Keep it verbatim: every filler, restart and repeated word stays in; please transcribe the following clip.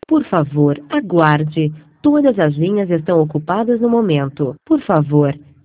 Por favor, aguarde. Todas as linhas estão ocupadas no momento. Por favor,